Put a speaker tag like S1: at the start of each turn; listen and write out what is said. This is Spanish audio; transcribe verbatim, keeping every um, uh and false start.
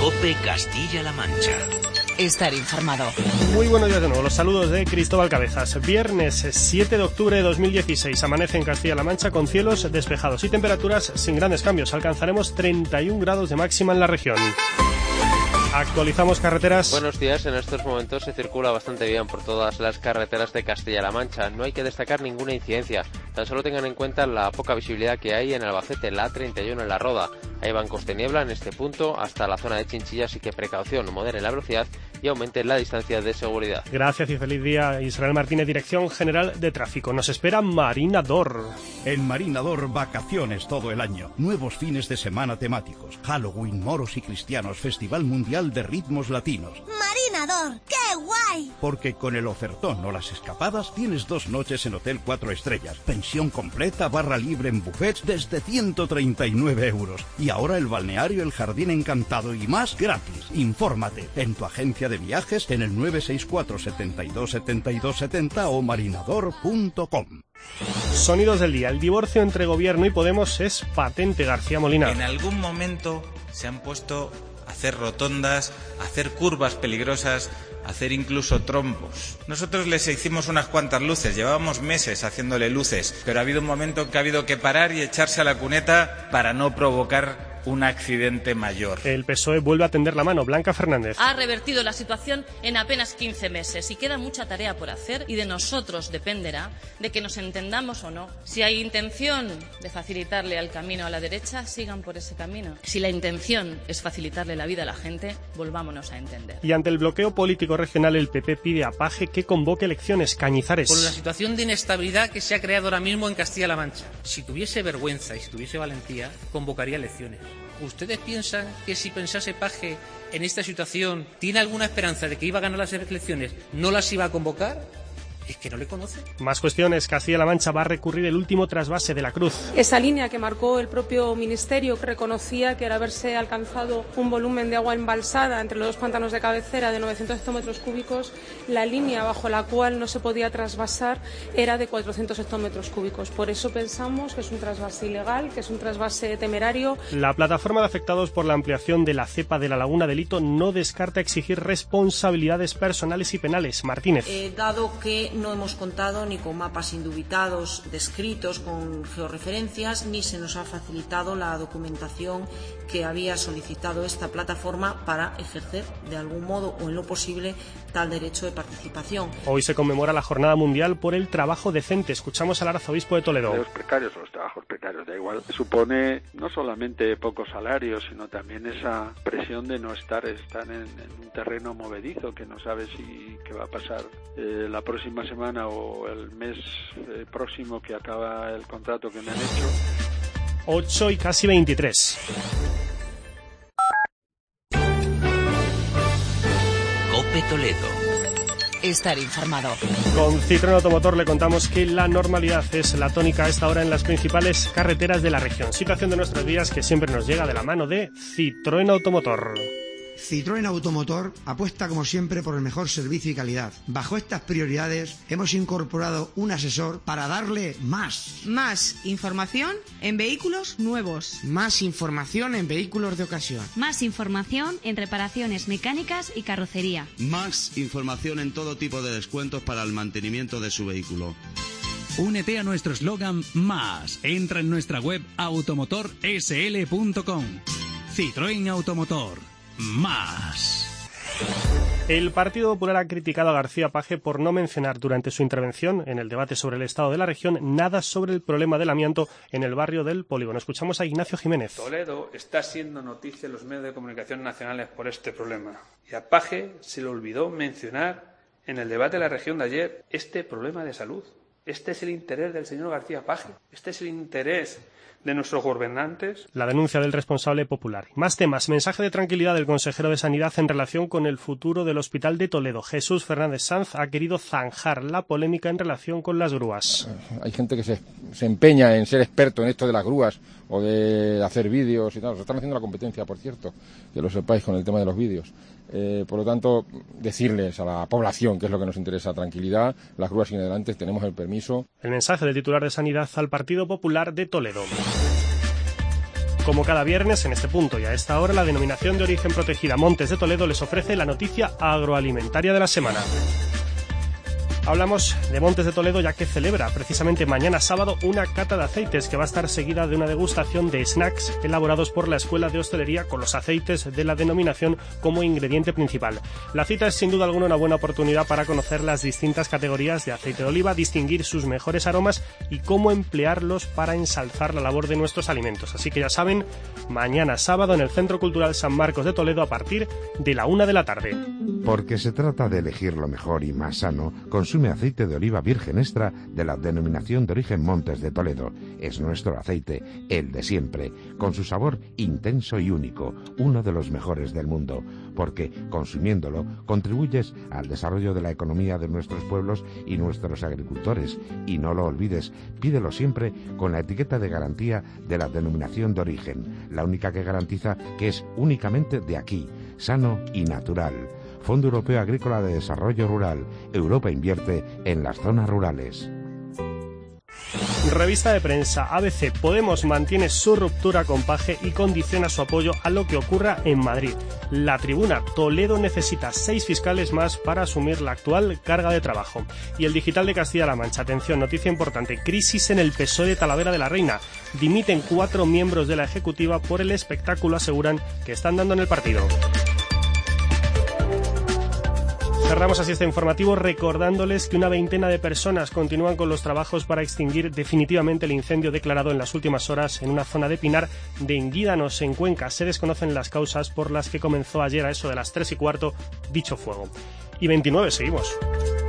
S1: COPE Castilla-La Mancha.
S2: Estar informado.
S3: Muy buenos días de nuevo. Los saludos de Cristóbal Cabezas. Viernes siete de octubre de dos mil dieciséis. Amanece en Castilla-La Mancha con cielos despejados y temperaturas sin grandes cambios. Alcanzaremos treinta y un grados de máxima en la región. Actualizamos carreteras.
S4: Buenos días. En estos momentos se circula bastante bien por todas las carreteras de Castilla-La Mancha. No hay que destacar ninguna incidencia. Tan solo tengan en cuenta la poca visibilidad que hay en Albacete, la A treinta y uno en La Roda. Hay bancos de niebla en este punto hasta la zona de Chinchilla, así que precaución, moderen la velocidad y aumenten la distancia de seguridad.
S3: Gracias y feliz día. Israel Martínez, Dirección General de Tráfico. Nos espera Marinador.
S5: En Marinador, vacaciones todo el año. Nuevos fines de semana temáticos. Halloween, moros y cristianos, Festival Mundial de Ritmos Latinos.
S6: ¡Marinador! ¡Qué guay!
S5: Porque con el ofertón o las escapadas tienes dos noches en Hotel Cuatro Estrellas, pensión completa, barra libre en buffets desde ciento treinta y nueve euros. Y ahora el balneario, el jardín encantado y más gratis. Infórmate en tu agencia de viajes en el nueve seis cuatro, setenta y dos, setenta y dos setenta o marinador punto com.
S3: Sonidos del día. El divorcio entre Gobierno y Podemos es patente. García Molina.
S7: En algún momento se han puesto a hacer rotondas, a hacer curvas peligrosas, a hacer incluso trompos. Nosotros les hicimos unas cuantas luces, llevábamos meses haciéndole luces, pero ha habido un momento que ha habido que parar y echarse a la cuneta para no provocar un accidente mayor.
S3: El P S O E vuelve a tender la mano. Blanca Fernández.
S8: Ha revertido la situación en apenas quince meses y queda mucha tarea por hacer y de nosotros dependerá de que nos entendamos o no. Si hay intención de facilitarle el camino a la derecha, sigan por ese camino. Si la intención es facilitarle la vida a la gente, volvámonos a entender.
S3: Y ante el bloqueo político regional, el P P pide a Paje que convoque elecciones. Cañizares.
S9: Por la situación de inestabilidad que se ha creado ahora mismo en Castilla-La Mancha, si tuviese vergüenza y si tuviese valentía, convocaría elecciones. ¿Ustedes piensan que si pensase Paje en esta situación tiene alguna esperanza de que iba a ganar las elecciones, no las iba a convocar? ¿Es que no le conoce?
S3: Más cuestiones. Castilla-La Mancha va a recurrir el último trasvase de la Cruz.
S10: Esa línea que marcó el propio Ministerio, que reconocía que al haberse alcanzado un volumen de agua embalsada entre los dos pantanos de cabecera de novecientos hectómetros cúbicos, la línea bajo la cual no se podía trasvasar era de cuatrocientos hectómetros cúbicos. Por eso pensamos que es un trasvase ilegal, que es un trasvase temerario.
S3: La plataforma de afectados por la ampliación de la cepa de la Laguna de Lito no descarta exigir responsabilidades personales y penales. Martínez.
S11: Eh, dado que no hemos contado ni con mapas indubitados descritos con georreferencias, ni se nos ha facilitado la documentación que había solicitado esta plataforma para ejercer de algún modo o en lo posible tal derecho de participación.
S3: Hoy se conmemora la Jornada Mundial por el Trabajo Decente. Escuchamos al arzobispo de Toledo.
S12: Los precarios o los trabajos precarios, da igual, supone no solamente pocos salarios, sino también esa presión de no estar, estar en, en un terreno movedizo, que no sabe si qué va a pasar eh, la próxima semana o el mes eh, próximo que acaba el contrato que me han hecho.
S3: ocho y casi veintitrés.
S1: COPE Toledo.
S2: Estar informado.
S3: Con Citroën Automotor le contamos que la normalidad es la tónica a esta hora en las principales carreteras de la región. Situación de nuestros días que siempre nos llega de la mano de Citroën Automotor.
S13: Citroën Automotor apuesta como siempre por el mejor servicio y calidad. Bajo estas prioridades hemos incorporado un asesor para darle más.
S14: Más información en vehículos nuevos.
S15: Más información en vehículos de ocasión.
S16: Más información en reparaciones mecánicas y carrocería.
S17: Más información en todo tipo de descuentos para el mantenimiento de su vehículo.
S18: Únete a nuestro eslogan Más. Entra en nuestra web automotor s l punto com. Citroën Automotor. Más.
S3: El Partido Popular ha criticado a García Paje por no mencionar durante su intervención en el debate sobre el estado de la región nada sobre el problema del amianto en el barrio del Polígono. Escuchamos a Ignacio Jiménez.
S19: Toledo está siendo noticia en los medios de comunicación nacionales por este problema. Y a Paje se le olvidó mencionar en el debate de la región de ayer este problema de salud. Este es el interés del señor García Paje. Este es el interés de nuestros gobernantes.
S3: La denuncia del responsable popular. Más temas. Mensaje de tranquilidad del consejero de Sanidad en relación con el futuro del Hospital de Toledo. Jesús Fernández Sanz ha querido zanjar la polémica en relación con las grúas.
S20: Hay gente que se, se empeña en ser experto en esto de las grúas o de hacer vídeos y tal. Se están haciendo la competencia, por cierto, que lo sepáis con el tema de los vídeos. Eh, por lo tanto, decirles a la población que es lo que nos interesa, tranquilidad, las grúas siguen adelante, tenemos el permiso.
S3: El mensaje del titular de Sanidad al Partido Popular de Toledo. Como cada viernes, en este punto y a esta hora, la denominación de origen protegida Montes de Toledo les ofrece la noticia agroalimentaria de la semana. Hablamos de Montes de Toledo ya que celebra precisamente mañana sábado una cata de aceites que va a estar seguida de una degustación de snacks elaborados por la Escuela de Hostelería con los aceites de la denominación como ingrediente principal. La cita es sin duda alguna una buena oportunidad para conocer las distintas categorías de aceite de oliva, distinguir sus mejores aromas y cómo emplearlos para ensalzar la labor de nuestros alimentos. Así que ya saben, mañana sábado en el Centro Cultural San Marcos de Toledo a partir de la una de la tarde.
S21: Porque se trata de elegir lo mejor y más sano, consume aceite de oliva virgen extra de la denominación de origen Montes de Toledo. Es nuestro aceite, el de siempre, con su sabor intenso y único, uno de los mejores del mundo, porque consumiéndolo contribuyes al desarrollo de la economía de nuestros pueblos y nuestros agricultores. Y no lo olvides, pídelo siempre con la etiqueta de garantía de la denominación de origen, la única que garantiza que es únicamente de aquí, sano y natural. Fondo Europeo Agrícola de Desarrollo Rural. Europa invierte en las zonas rurales.
S3: Revista de prensa A B C. Podemos mantiene su ruptura con Paje y condiciona su apoyo a lo que ocurra en Madrid. La Tribuna. Toledo necesita seis fiscales más para asumir la actual carga de trabajo. Y el Digital de Castilla-La Mancha. Atención, noticia importante. Crisis en el P S O E de Talavera de la Reina. Dimiten cuatro miembros de la Ejecutiva por el espectáculo, aseguran, que están dando en el partido. Cerramos así este informativo recordándoles que una veintena de personas continúan con los trabajos para extinguir definitivamente el incendio declarado en las últimas horas en una zona de Pinar de Enguídanos, en Cuenca. Se desconocen las causas por las que comenzó ayer a eso de las tres y cuarto dicho fuego. Y veintinueve, seguimos.